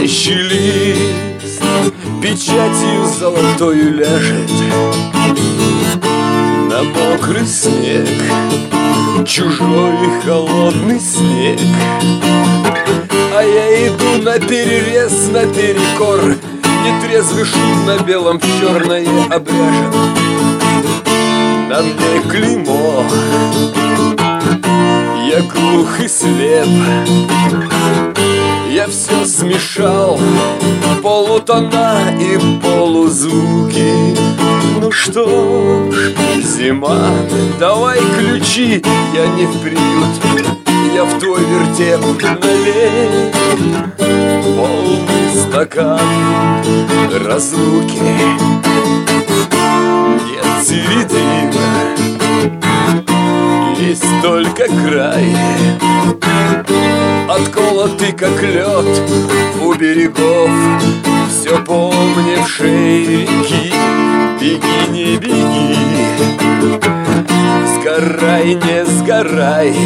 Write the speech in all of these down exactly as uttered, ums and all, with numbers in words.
Дрожащий лист печатью золотою ляжет на мокрый снег, чужой холодный снег. А я иду наперерез, наперекор, нетрезвый шут на белом в черное обряжен. На мне клеймо, я глух и слеп. Я все смешал, полутона и полузвуки. Ну что ж, зима, давай ключи, я не в приют, я в твой вертеп. Налей полный стакан разлуки. Нет середины, есть только край, отколотый как лед у берегов, все помнившей реки. Беги, не беги, сгорай, не сгорай.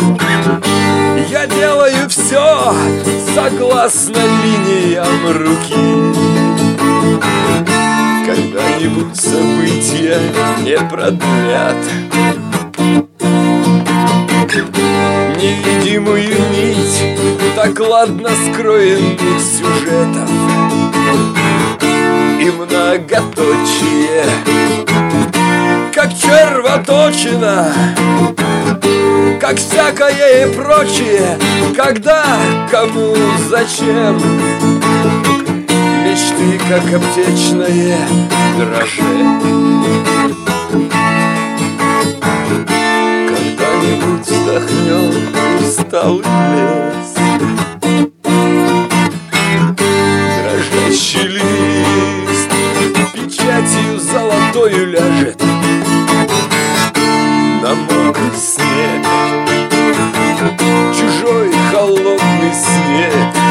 Я делаю все согласно линиям руки. Когда-нибудь события не продлят невидимую нить так ладно скроенных сюжетов и многоточие, как червоточина, как всякое и прочее. Когда, кому, зачем, мечты, как аптечное дрожжи. Когда-нибудь вздохнем усталый лес, дрожащий лист печатью золотою ляжет на мокрый снег, чужой холодный снег.